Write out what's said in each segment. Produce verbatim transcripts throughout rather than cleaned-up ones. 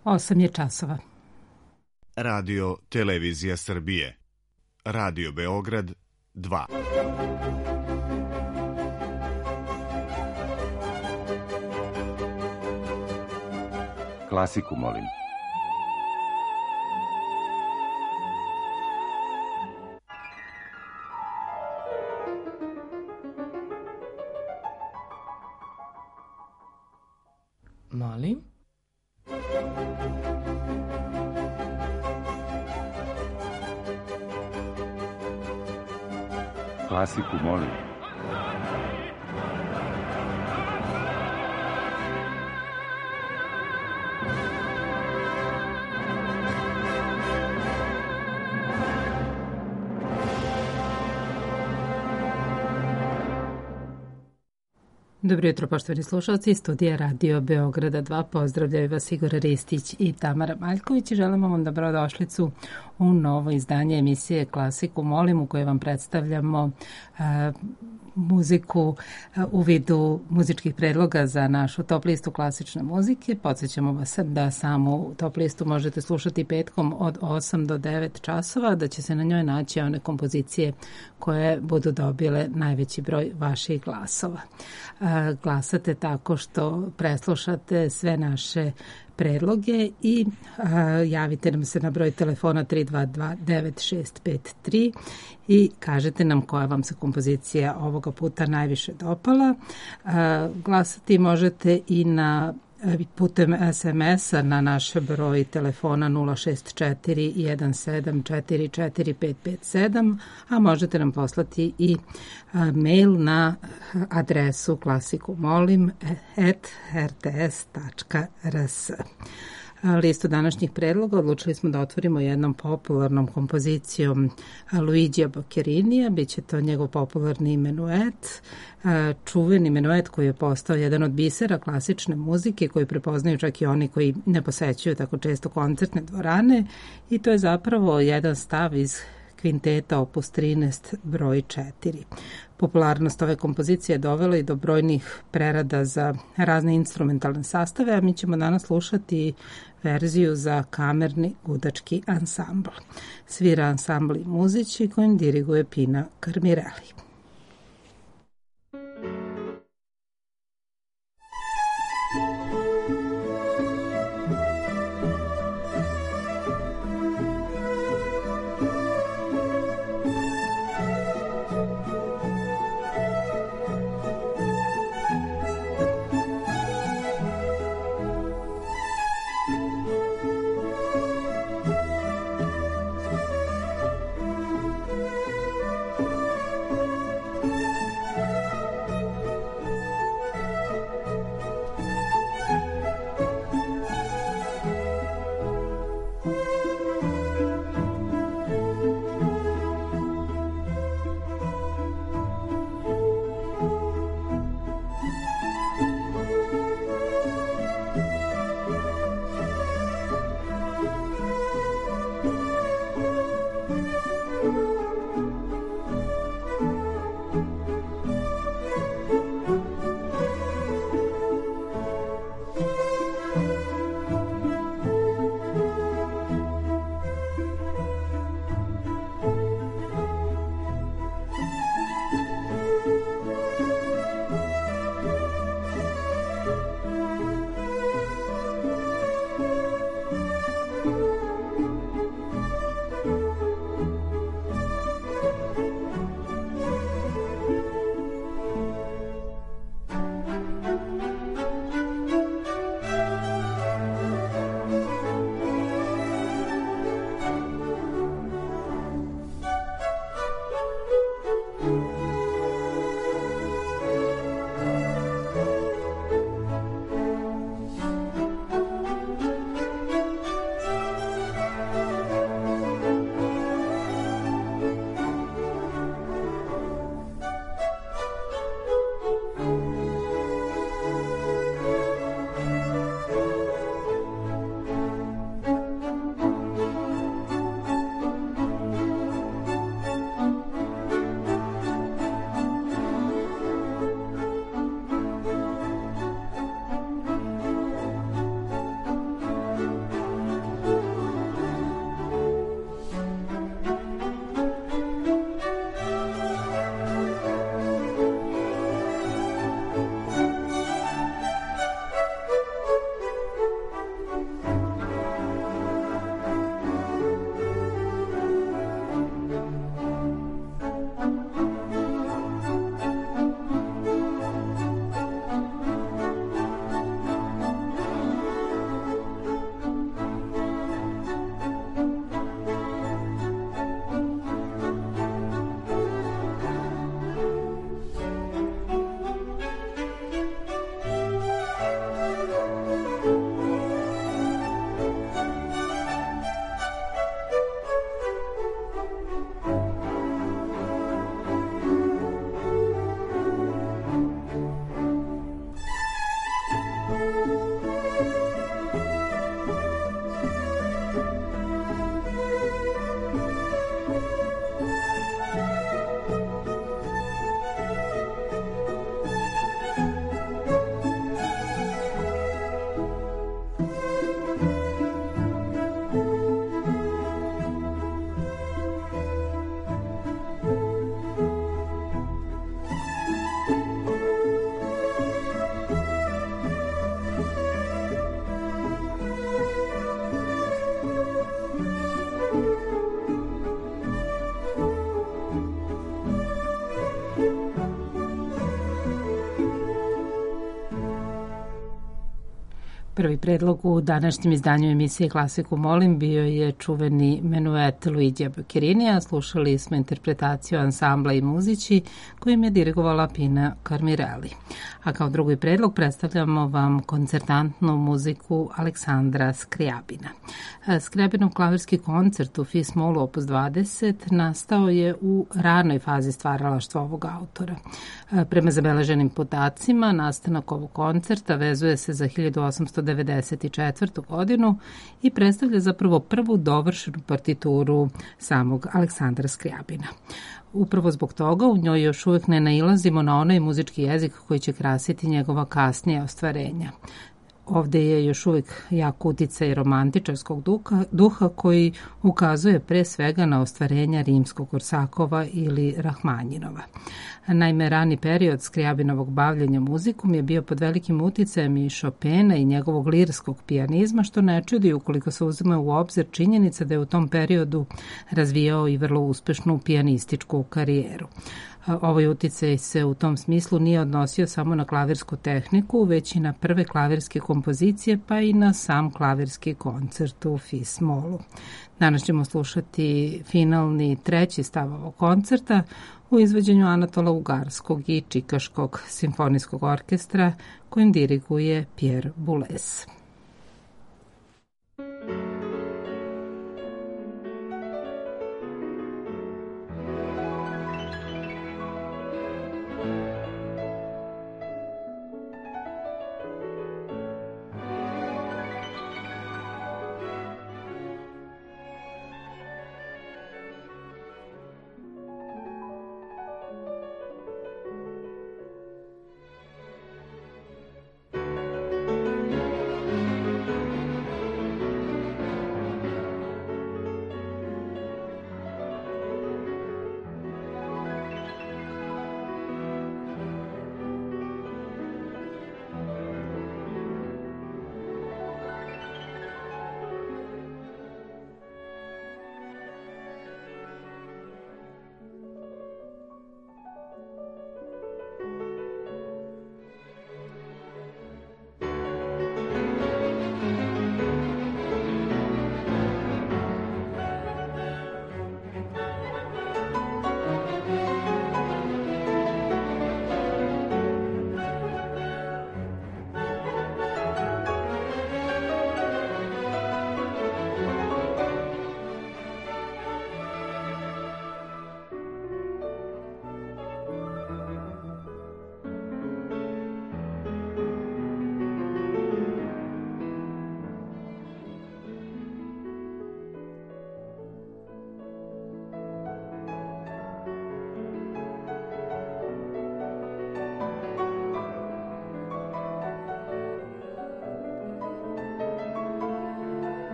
Osam je časova. Radio Televizija Srbije. Radio Beograd dva. Klasiku, molim. Molim. Klasiku, molim. Dobro jutro, poštovani slušalci. Studija Radio Beograda dva. Pozdravljaju vas Igor Ristić i Tamara Maljković i želimo vam dobrodošlicu u novo izdanje emisije Klasiku molim, u kojoj vam predstavljamo uh, muziku uh, u vidu muzičkih predloga za našu top listu klasične muzike. Podsjećamo vas da samu top listu možete slušati petkom od osam do devet časova, da će se na njoj naći one kompozicije koje budu dobile najveći broj vaših glasova. Uh, glasate tako što preslušate sve naše predloge i a, javite nam se na broj telefona tri dva dva devet šest pet tri i kažete nam koja vam se kompozicija ovoga puta najviše dopala. A, glasati možete i na putem es em es-a na naš broj telefona nula šest četiri jedan sedam četiri četiri pet pet sedam, a možete nam poslati i a, mail na adresu klasikumolim at r t s tačka r s. Listu današnjih predloga odlučili smo da otvorimo jednom popularnom kompozicijom Luigija Boccherinija. Biće to njegov popularni menuet, čuveni menuet koji je postao jedan od bisera klasične muzike koji prepoznaju čak i oni koji ne posećuju tako često koncertne dvorane, i to je zapravo jedan stav iz kvinteta opus trinaest broj četiri. Popularnost ove kompozicije je dovela i do brojnih prerada za razne instrumentalne sastave, a mi ćemo danas slušati verziju za kamerni gudački ansambl. Svira ansambl i muziči kojim diriguje Pina Carmirelli. Prvi predlog u današnjem izdanju emisije Klasiku molim bio je čuveni menuet Luigija Boccherinija. Slušali smo interpretaciju ansambla i muzići kojim je dirigovala Pina Carmirelli. A kao drugi predlog predstavljamo vam koncertantnu muziku Aleksandra Skriabina. Skriabinov klavirski koncert u Fis molu opus dvadeset nastao je u ranoj fazi stvaralaštva ovog autora. Prema zabeleženim podacima, nastanak ovog koncerta vezuje se za hiljadu osamsto devedeset četvrtu. godinu i predstavlja zapravo prvu dovršenu partituru samog Aleksandra Skriabina. Upravo zbog toga u njoj još uvek ne nailazimo na onaj muzički jezik koji će krasiti njegova kasnija ostvarenja. Ovde je još uvijek jak uticaj romantičarskog duha, duha koji ukazuje pre svega na ostvarenja Rimsko-Korsakova ili Rahmanjinova. Naime, rani period Skriabinovog bavljenja muzikom je bio pod velikim uticajem i Chopina i njegovog lirskog pijanizma, što ne čudi ukoliko se uzme u obzir činjenica da je u tom periodu razvijao i vrlo uspešnu pijanističku karijeru. Ovaj uticaj se u tom smislu nije odnosio samo na klavirsku tehniku, već i na prve klavirske kompozicije, pa i na sam klavirski koncert u Fis molu. Danas ćemo slušati finalni treći stav ovog koncerta u izvođenju Anatola Ugarskog i Čikaškog simfonijskog orkestra kojim diriguje Pierre Boulez.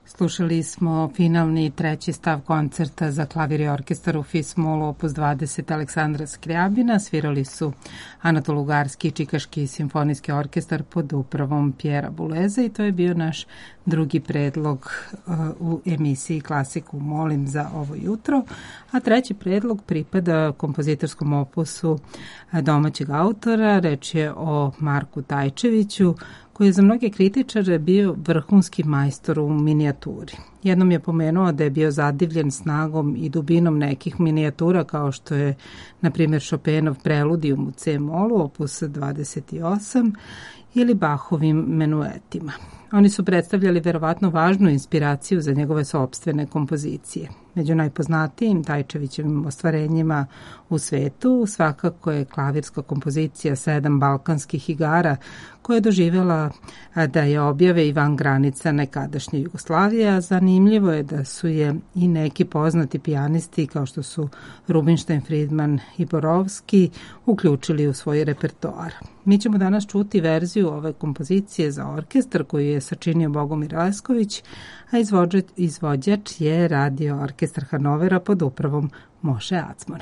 Slušali smo finalni treći stav koncerta za klavir i orkestar u Fis-molu opus dvadeset Aleksandra Skriabina. Svirali su Anatol Ugarski i Čikaški simfonijski orkestar pod upravom Pjera Buleza i to je bio naš drugi predlog uh, u emisiji Klasiku molim za ovo jutro. A treći predlog pripada kompozitorskom opusu domaćeg autora. Reč je o Marku Tajčeviću, koji je za mnoge kritičare bio vrhunski majstor u minijaturi. Jednom je pomenuo da je bio zadivljen snagom i dubinom nekih minijatura kao što je, na primjer, Chopinov Preludijum u C-molu, opus dvadeset osam, ili Bachovim menuetima. Oni su predstavljali verovatno važnu inspiraciju za njegove sopstvene kompozicije. Među najpoznatijim Tajčevićevim ostvarenjima u svetu svakako je klavirska kompozicija Sedam balkanskih igara, koja je doživjela da je objave i van granica nekadašnje Jugoslavije, a zanimljivo je da su je i neki poznati pijanisti kao što su Rubinstein, Friedman i Borovski uključili u svoj repertoar. Mi ćemo danas čuti verziju ove kompozicije za orkestar koju je sačinio Bogomir Lesković, a izvođač je Radio orkestar Hanovera pod upravom Moše Acmona.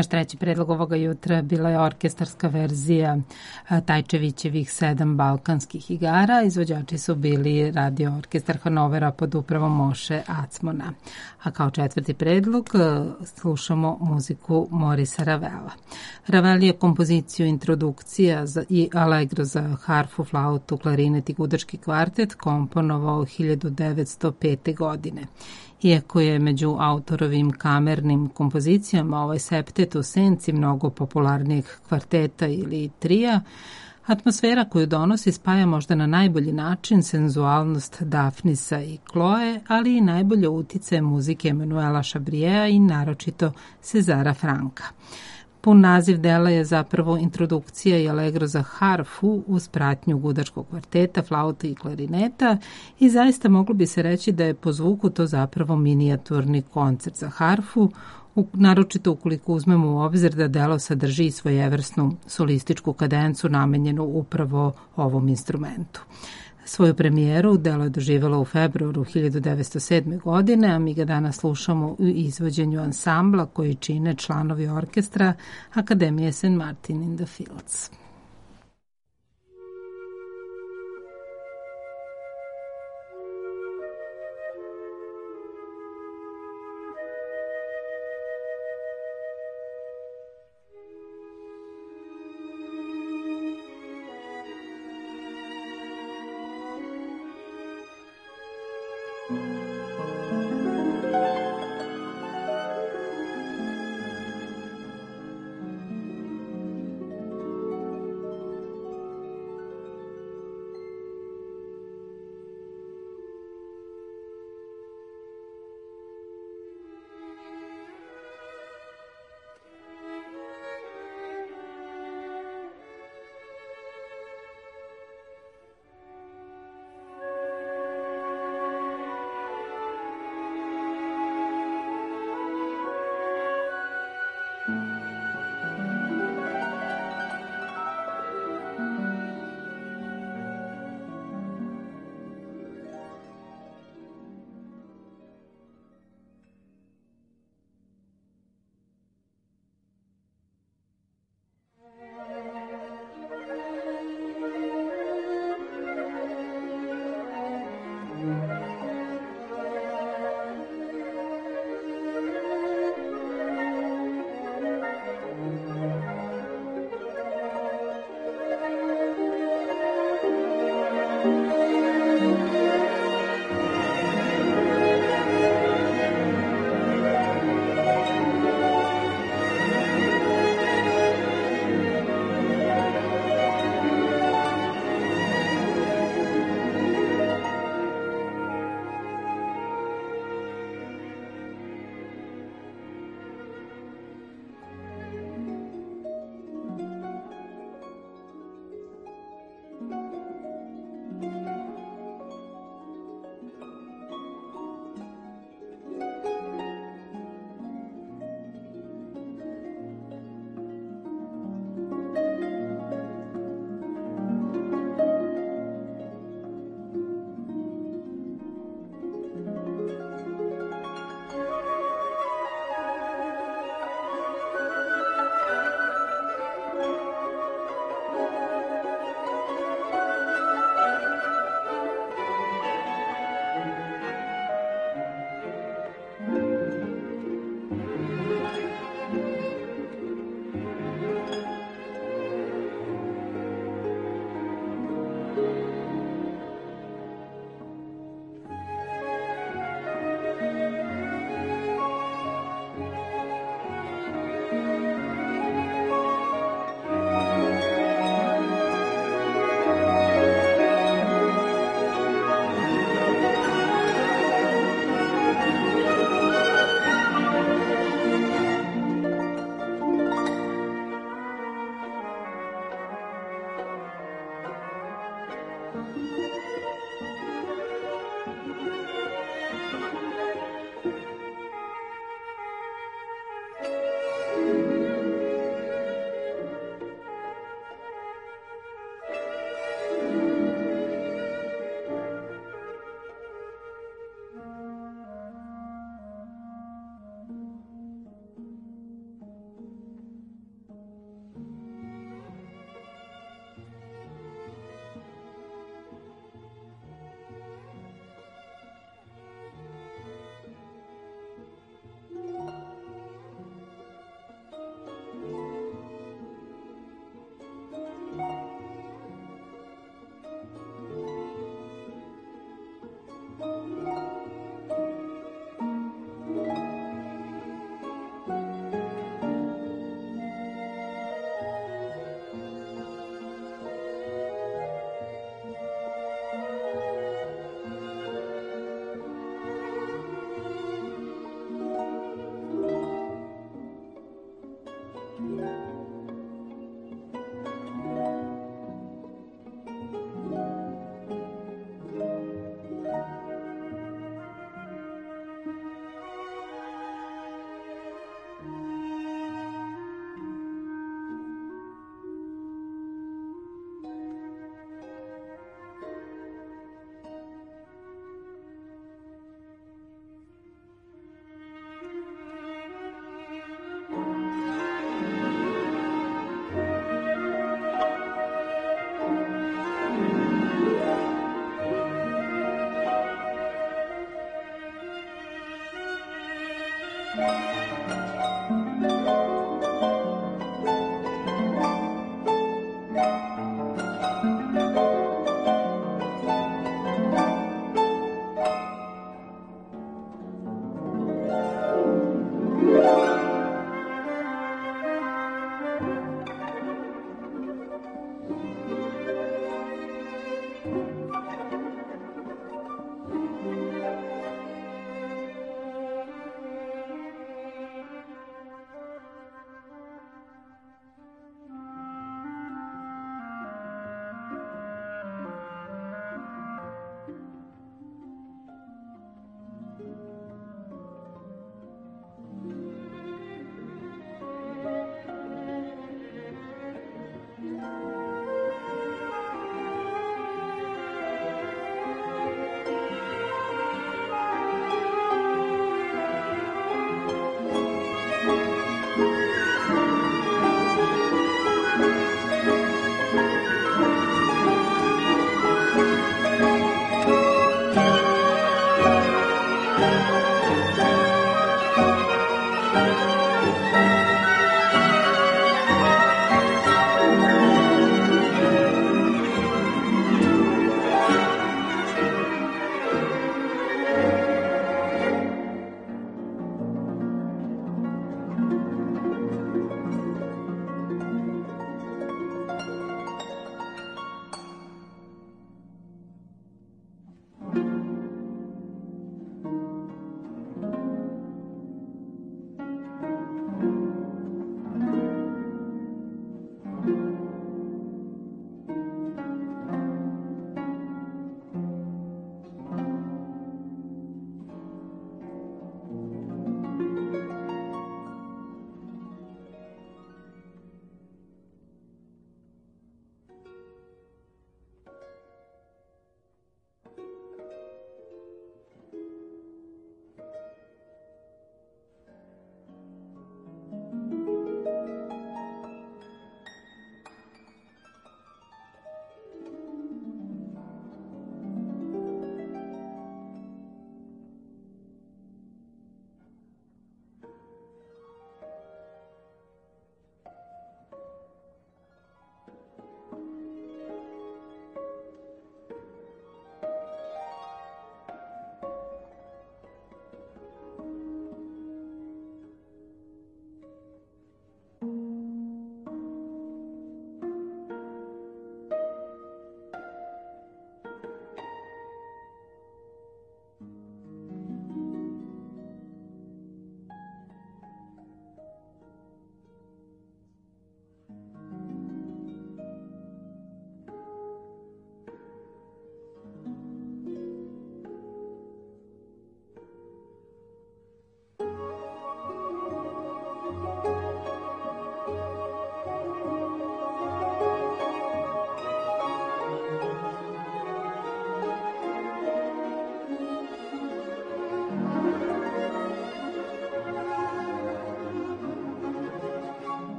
Naš treći predlog ovoga jutra bila je orkestarska verzija Tajčevićevih sedam balkanskih igara. Izvođači su bili Radio orkestar Hanovera pod upravom Moše Acmona. A kao četvrti predlog slušamo muziku Morisa Ravela. Ravel je kompoziciju introdukcija i Allegro za harfu, flautu, klarinet i gudački kvartet komponovao hiljadu devetsto pete. godine. Iako je među autorovim kamernim kompozicijama ovaj septet u senci mnogo popularnijeg kvarteta ili trija, atmosfera koju donosi spaja možda na najbolji način senzualnost Dafnisa i Kloe, ali i najbolje utice muzike Emanuela Šabrijea i naročito Cezara Franka. Pun naziv dela je zapravo introdukcija i Allegro za harfu uz pratnju gudačkog kvarteta, flauta i klarineta i zaista moglo bi se reći da je po zvuku to zapravo minijaturni koncert za harfu, naročito ukoliko uzmemo u obzir da delo sadrži i svojevrsnu solističku kadencu namenjenu upravo ovom instrumentu. Svoju premijeru delo je doživjelo u februaru hiljadu devetsto sedme. godine, a mi ga danas slušamo u izvođenju ansambla koji čine članovi orkestra Akademije Saint Martin in the Fields.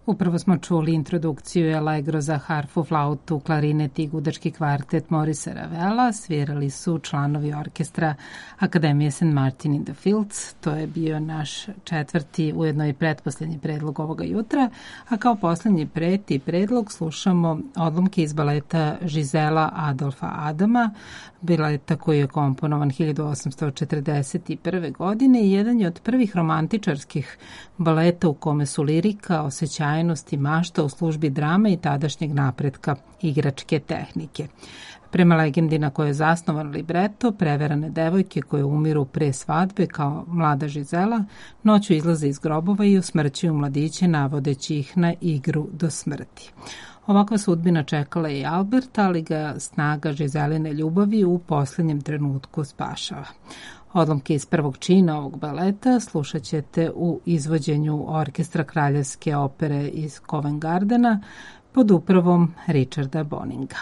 Upravo smo čuli introdukciju Allegro za harfu, flautu, klarinet i gudački kvartet Morisa Ravela. Svirali su članovi orkestra Akademije Saint Martin in the Fields. To je bio naš četvrti, ujedno i pretposlednji predlog ovoga jutra. A kao poslednji preti predlog slušamo odlomke iz baleta Žizela Adolfa Adama, baleta koji je komponovan hiljadu osamsto četrdeset prve. godine i jedan je od prvih romantičarskih baleta u kome su lirika, osjećajnost i mašta u službi drame i tadašnjeg napretka igračke tehnike. Prema legendi na kojoj je zasnovan libreto, preverane devojke koje umiru pre svadbe kao mlada Žizela, noću izlaze iz grobova i usmrćuju mladiće navodeći ih na igru do smrti. Ovakva sudbina čekala je i Alberta, ali ga snaga Žizeline ljubavi u poslednjem trenutku spašava. Odlomke iz prvog čina ovog baleta slušat ćete u izvođenju orkestra Kraljevske opere iz Covent Gardena pod upravom Richarda Boninga.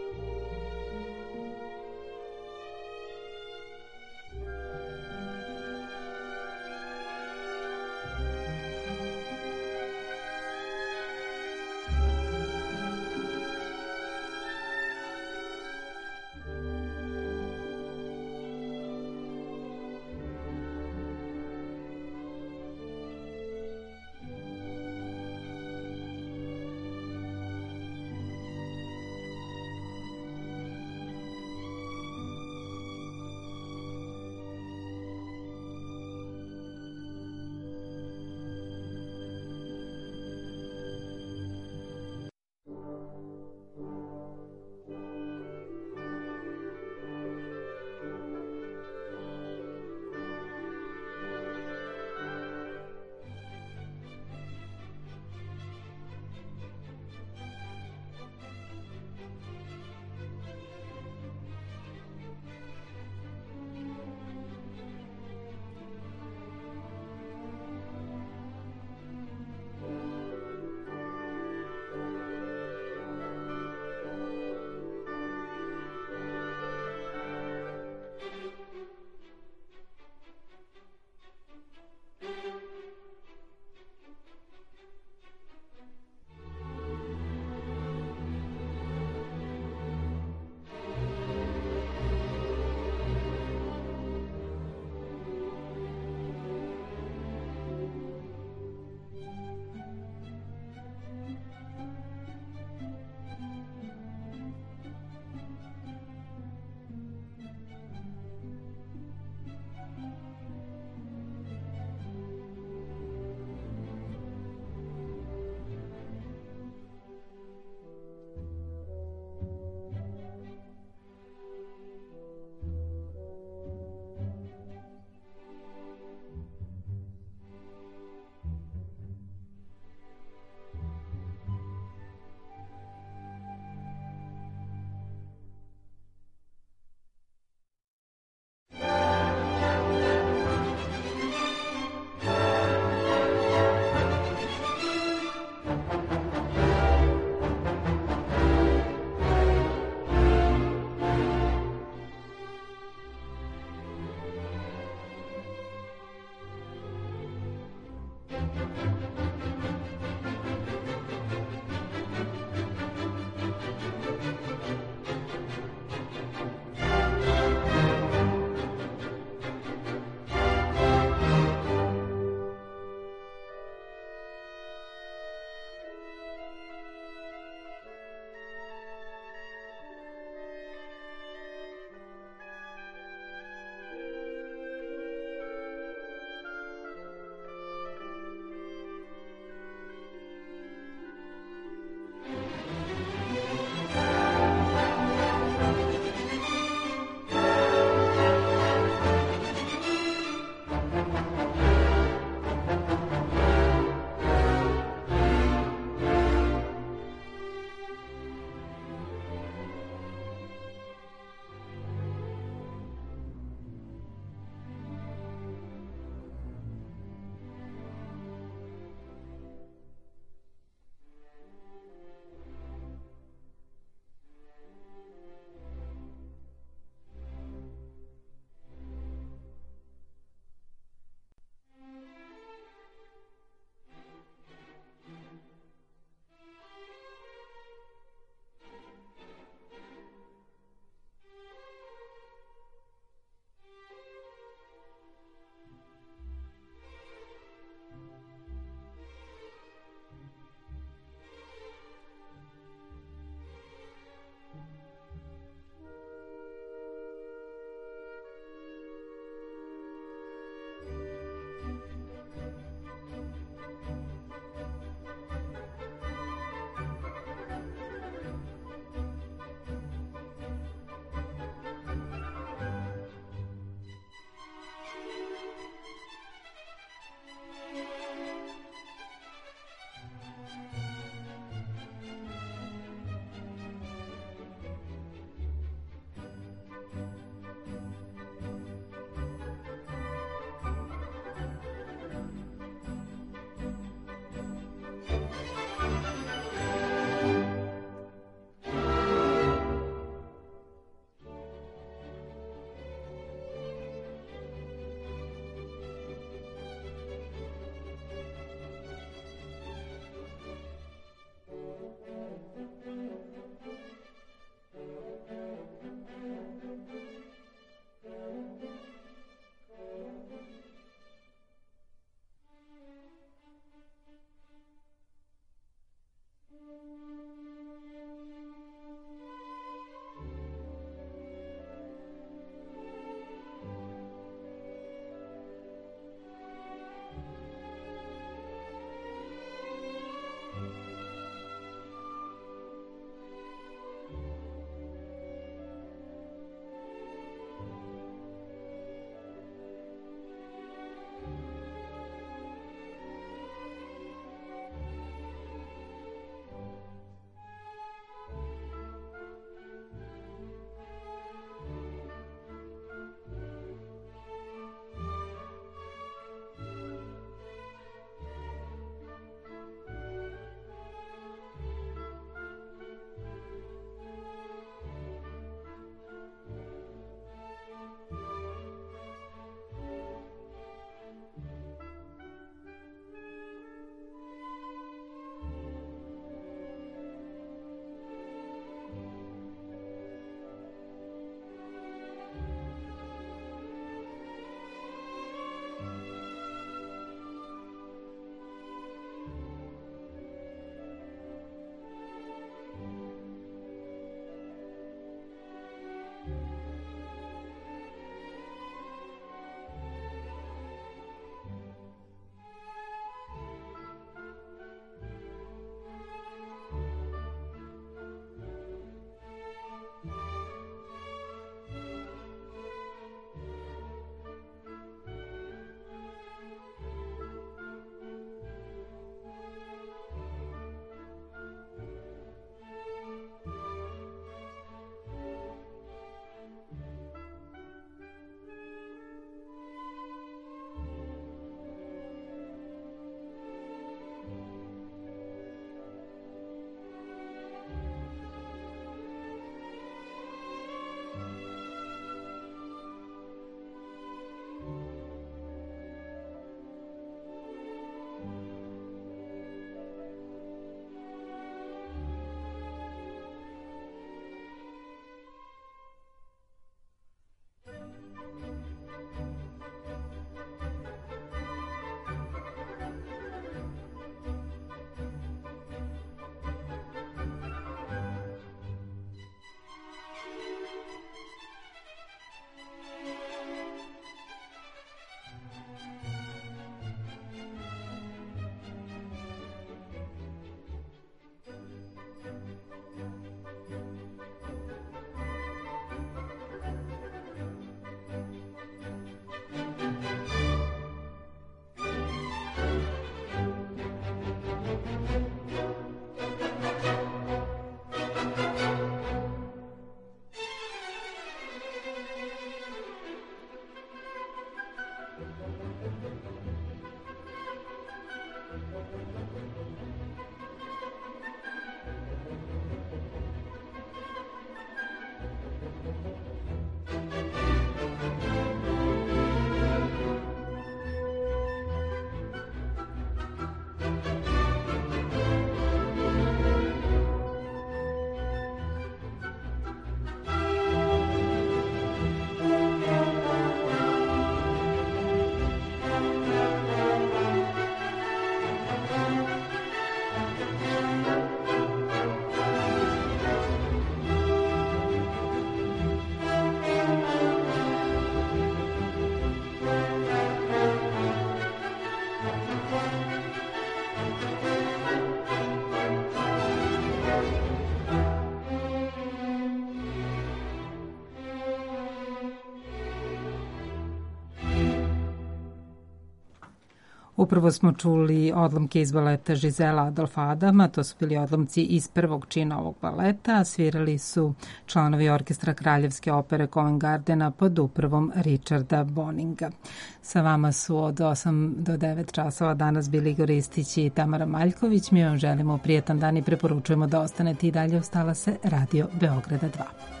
Upravo smo čuli odlomke iz baleta Žizela Adolfa Adama, to su bili odlomci iz prvog čina ovog baleta, svirali su članovi orkestra Kraljevske opere Covent Gardena pod upravom Richarda Boninga. Sa vama su od osam do devet časova danas bili Igor Ristić i Tamara Maljković. Mi vam želimo prijetan dan i preporučujemo da ostanete i dalje uz talase Radio Beograda dva.